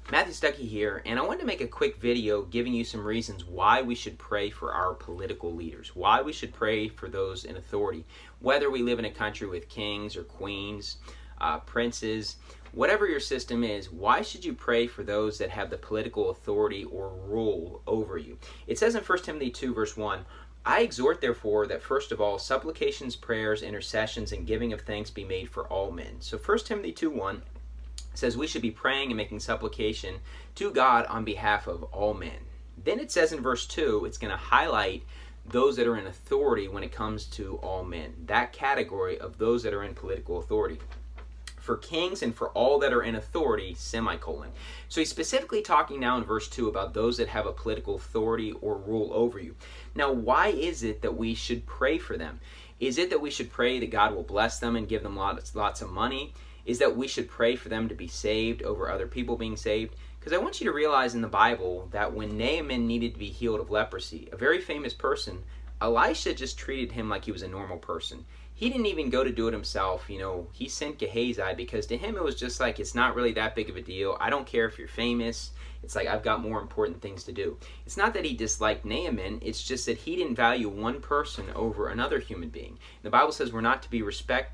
Matthew Stuckey here, and I wanted to make a quick video giving you some reasons why we should pray for our political leaders, why we should pray for those in authority, whether we live in a country with kings or queens, princes, whatever your system is. Why should you pray for those that have the political authority or rule over you? It says in 1 Timothy 2 verse 1, I exhort therefore that first of all supplications, prayers, intercessions, and giving of thanks be made for all men. So 1 Timothy 2:1 says we should be praying and making supplication to God on behalf of all men. Then it says in verse 2, it's going to highlight those that are in authority when it comes to all men. That category of those that are in political authority. For kings and for all that are in authority, semicolon. So he's specifically talking now in verse 2 about those that have a political authority or rule over you. Now, why is it that we should pray for them? Is it that we should pray that God will bless them and give them lots of money? Is that we should pray for them to be saved over other people being saved? Because I want you to realize in the Bible that when Naaman needed to be healed of leprosy, a very famous person, Elisha just treated him like he was a normal person. He didn't even go to do it himself. He sent Gehazi because to him it was just like, it's not really that big of a deal. I don't care if you're famous. It's like, I've got more important things to do. It's not that he disliked Naaman. It's just that he didn't value one person over another human being. The Bible says we're not to be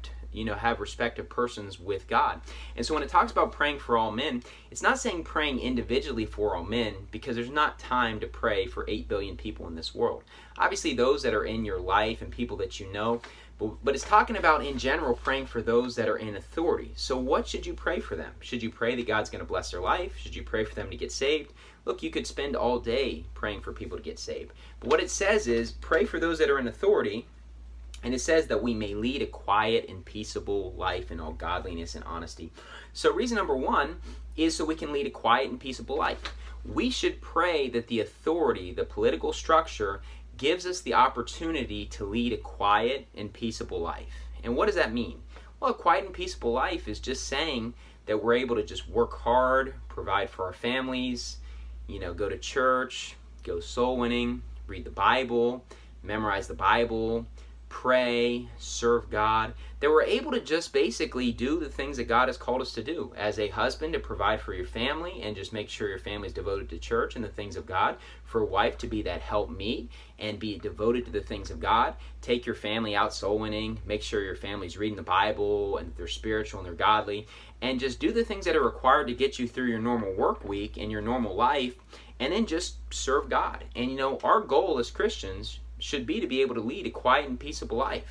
have respect of persons with God. And so when it talks about praying for all men, it's not saying praying individually for all men, because there's not time to pray for 8 billion people in this world. Obviously those that are in your life and people that you know, but it's talking about in general praying for those that are in authority. So what should you pray for them? Should you pray that God's going to bless their life? Should you pray for them to get saved? Look, you could spend all day praying for people to get saved. But what it says is pray for those that are in authority. And it says that we may lead a quiet and peaceable life in all godliness and honesty. So reason number one is so we can lead a quiet and peaceable life. We should pray that the authority, the political structure, gives us the opportunity to lead a quiet and peaceable life. And what does that mean? Well, a quiet and peaceable life is just saying that we're able to just work hard, provide for our families, go to church, go soul winning, read the Bible, memorize the Bible, pray, serve God, that we're able to just basically do the things that God has called us to do. As a husband, to provide for your family and just make sure your family is devoted to church and the things of God. For a wife to be that helpmeet and be devoted to the things of God. Take your family out soul winning, make sure your family's reading the Bible and they're spiritual and they're godly, and just do the things that are required to get you through your normal work week and your normal life, and then just serve God. And our goal as Christians should be to be able to lead a quiet and peaceable life.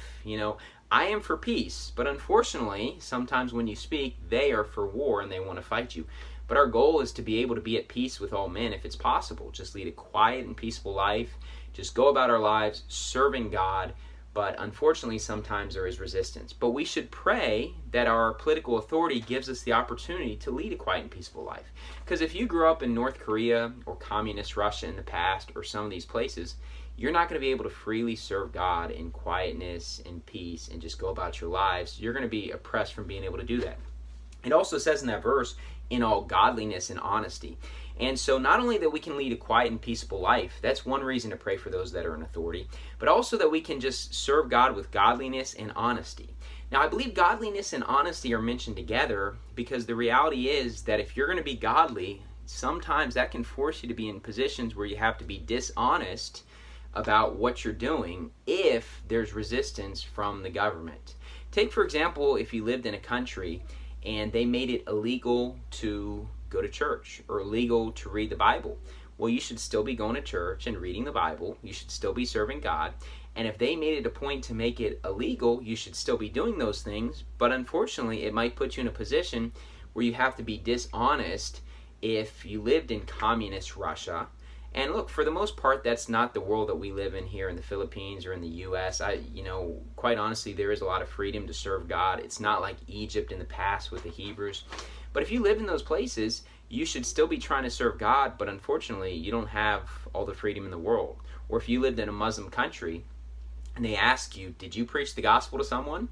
I am for peace, but unfortunately, sometimes when you speak, they are for war and they want to fight you. But our goal is to be able to be at peace with all men if it's possible. Just lead a quiet and peaceful life. Just go about our lives serving God. But unfortunately, sometimes there is resistance. But we should pray that our political authority gives us the opportunity to lead a quiet and peaceful life. Because if you grew up in North Korea or communist Russia in the past or some of these places, you're not going to be able to freely serve God in quietness and peace and just go about your lives. You're going to be oppressed from being able to do that. It also says in that verse, in all godliness and honesty. And so not only that we can lead a quiet and peaceable life, that's one reason to pray for those that are in authority, but also that we can just serve God with godliness and honesty. Now, I believe godliness and honesty are mentioned together because the reality is that if you're going to be godly, sometimes that can force you to be in positions where you have to be dishonest about what you're doing if there's resistance from the government. Take, for example, if you lived in a country and they made it illegal to go to church or illegal to read the Bible. Well, you should still be going to church and reading the Bible. You should still be serving God. And if they made it a point to make it illegal, you should still be doing those things. But unfortunately, it might put you in a position where you have to be dishonest if you lived in communist Russia. And look, for the most part, that's not the world that we live in here in the Philippines or in the U.S. Quite honestly, there is a lot of freedom to serve God. It's not like Egypt in the past with the Hebrews. But if you live in those places, you should still be trying to serve God, but unfortunately, you don't have all the freedom in the world. Or if you lived in a Muslim country and they ask you, did you preach the gospel to someone?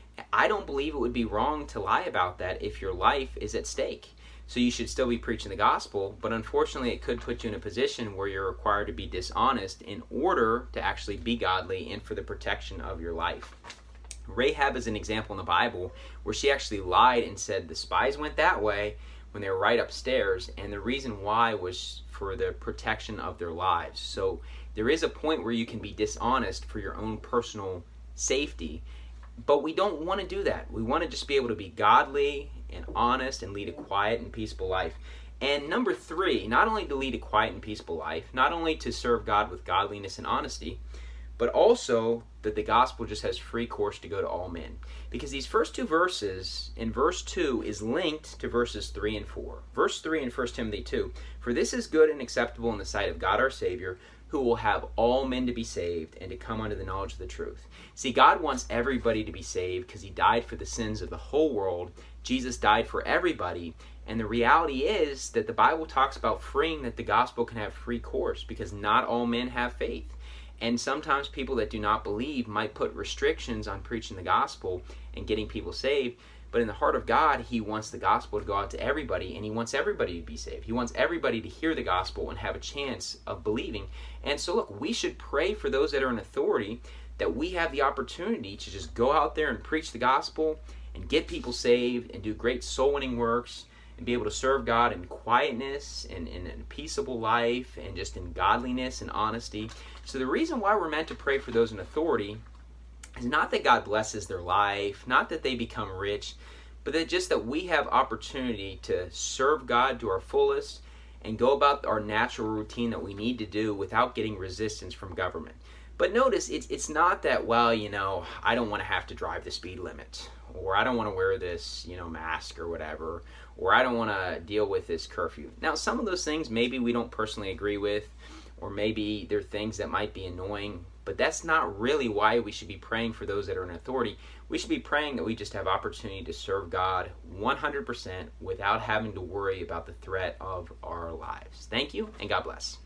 I don't believe it would be wrong to lie about that if your life is at stake. So you should still be preaching the gospel, but unfortunately it could put you in a position where you're required to be dishonest in order to actually be godly and for the protection of your life. Rahab is an example in the Bible where she actually lied and said the spies went that way, when they were right upstairs, and the reason why was for the protection of their lives. So there is a point where you can be dishonest for your own personal safety, but we don't want to do that. We want to just be able to be godly and honest and lead a quiet and peaceful life. And number 3, not only to lead a quiet and peaceful life, not only to serve God with godliness and honesty, but also that the gospel just has free course to go to all men. Because these first 2 verses, in verse 2, is linked to verses 3 and 4. Verse 3 in 1 Timothy 2, "For this is good and acceptable in the sight of God our Savior, who will have all men to be saved and to come unto the knowledge of the truth." See, God wants everybody to be saved because he died for the sins of the whole world. Jesus died for everybody. And the reality is that the Bible talks about freeing, that the gospel can have free course because not all men have faith. And sometimes people that do not believe might put restrictions on preaching the gospel and getting people saved. But in the heart of God, he wants the gospel to go out to everybody, and he wants everybody to be saved. He wants everybody to hear the gospel and have a chance of believing. And so look, we should pray for those that are in authority, that we have the opportunity to just go out there and preach the gospel and get people saved and do great soul-winning works and be able to serve God in quietness and in a peaceable life and just in godliness and honesty. So the reason why we're meant to pray for those in authority is not that God blesses their life, not that they become rich, but that we have opportunity to serve God to our fullest and go about our natural routine that we need to do without getting resistance from government. But notice, it's not that, well, I don't want to have to drive the speed limit, or I don't want to wear this, mask or whatever, or I don't want to deal with this curfew. Now, some of those things maybe we don't personally agree with, or maybe they're things that might be annoying, but that's not really why we should be praying for those that are in authority. We should be praying that we just have opportunity to serve God 100% without having to worry about the threat of our lives. Thank you, and God bless.